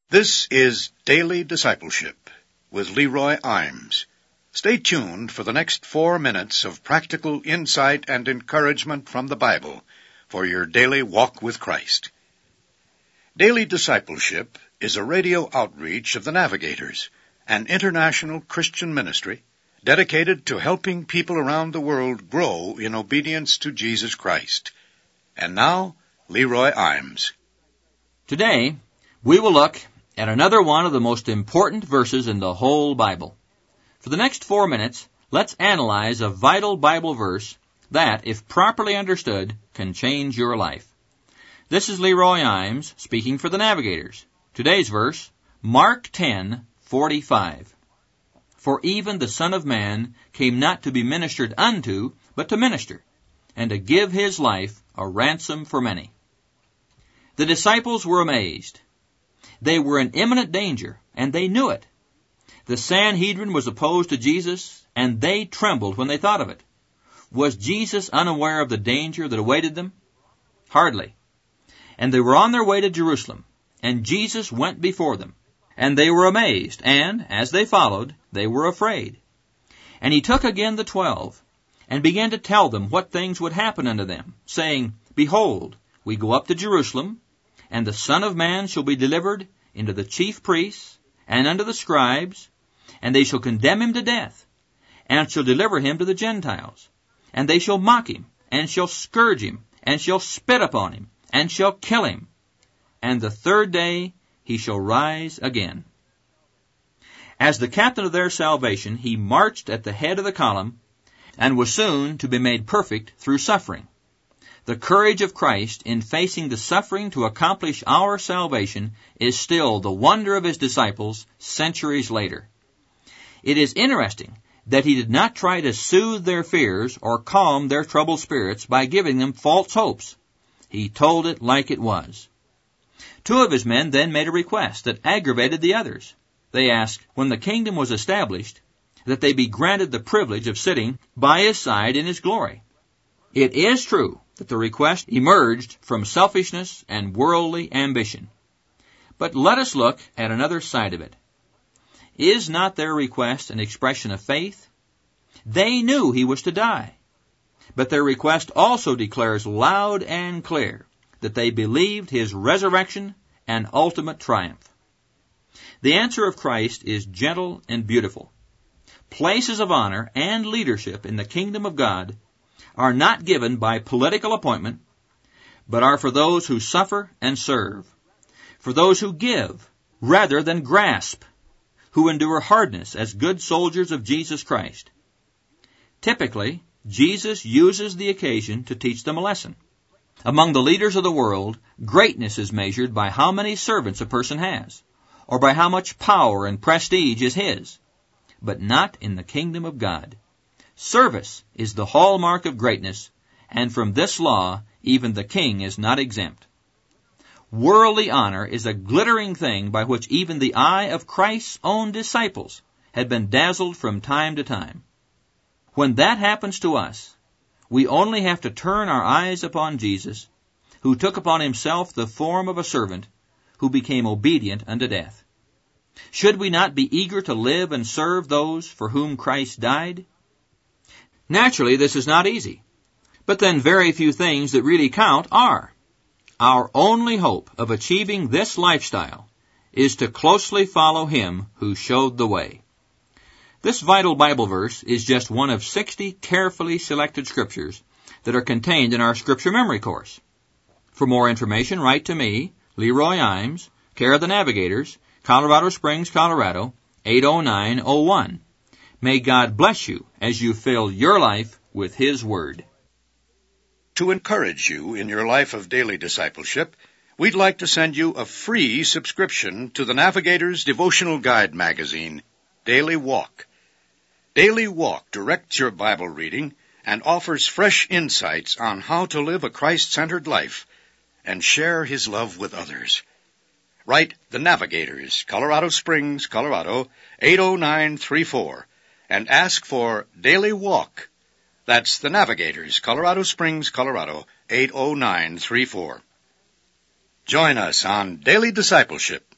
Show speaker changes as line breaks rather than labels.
This is Daily Discipleship with Leroy Imes. Stay tuned for the next 4 minutes of practical insight and encouragement from the Bible for your daily walk with Christ. Daily Discipleship is a radio outreach of the Navigators, an international Christian ministry dedicated to helping people around the world grow in obedience to Jesus Christ. And now, Leroy Imes.
Today, we will look at another one of the most important verses in the whole Bible. For the next 4 minutes, let's analyze a vital Bible verse that, if properly understood, can change your life. This is Leroy Imes speaking for the Navigators. Today's verse, Mark 10:45. For even the Son of Man came not to be ministered unto, but to minister, and to give his life a ransom for many. The disciples were amazed. They were in imminent danger, and they knew it. The Sanhedrin was opposed to Jesus, and they trembled when they thought of it. Was Jesus unaware of the danger that awaited them? Hardly. And they were on their way to Jerusalem, and Jesus went before them. And they were amazed, and, as they followed, they were afraid. And he took again the 12, and began to tell them what things would happen unto them, saying, Behold, we go up to Jerusalem, and the Son of Man shall be delivered into the chief priests, and unto the scribes, and they shall condemn him to death, and shall deliver him to the Gentiles. And they shall mock him, and shall scourge him, and shall spit upon him, and shall kill him. And the third day he shall rise again. As the captain of their salvation, he marched at the head of the column, and was soon to be made perfect through suffering. The courage of Christ in facing the suffering to accomplish our salvation is still the wonder of his disciples centuries later. It is interesting that he did not try to soothe their fears or calm their troubled spirits by giving them false hopes. He told it like it was. 2 of his men then made a request that aggravated the others. They asked, when the kingdom was established, that they be granted the privilege of sitting by his side in his glory. It is true that the request emerged from selfishness and worldly ambition. But let us look at another side of it. Is not their request an expression of faith? They knew he was to die. But their request also declares loud and clear that they believed his resurrection and ultimate triumph. The answer of Christ is gentle and beautiful. Places of honor and leadership in the kingdom of God are not given by political appointment, but are for those who suffer and serve, for those who give rather than grasp, who endure hardness as good soldiers of Jesus Christ. Typically, Jesus uses the occasion to teach them a lesson. Among the leaders of the world, greatness is measured by how many servants a person has, or by how much power and prestige is his, but not in the kingdom of God. Service is the hallmark of greatness, and from this law, even the king is not exempt. Worldly honor is a glittering thing by which even the eye of Christ's own disciples had been dazzled from time to time. When that happens to us, we only have to turn our eyes upon Jesus, who took upon himself the form of a servant, who became obedient unto death. Should we not be eager to live and serve those for whom Christ died? Naturally, this is not easy. But then very few things that really count are. Our only hope of achieving this lifestyle is to closely follow him who showed the way. This vital Bible verse is just one of 60 carefully selected scriptures that are contained in our Scripture Memory Course. For more information, write to me, Leroy Imes, care of the Navigators, Colorado Springs, Colorado, 80901. May God bless you as you fill your life with his word.
To encourage you in your life of daily discipleship, we'd like to send you a free subscription to the Navigator's devotional guide magazine, Daily Walk. Daily Walk directs your Bible reading and offers fresh insights on how to live a Christ-centered life and share his love with others. Write The Navigators, Colorado Springs, Colorado, 80934, and ask for Daily Walk. That's The Navigators, Colorado Springs, Colorado, 80934. Join us on Daily Discipleship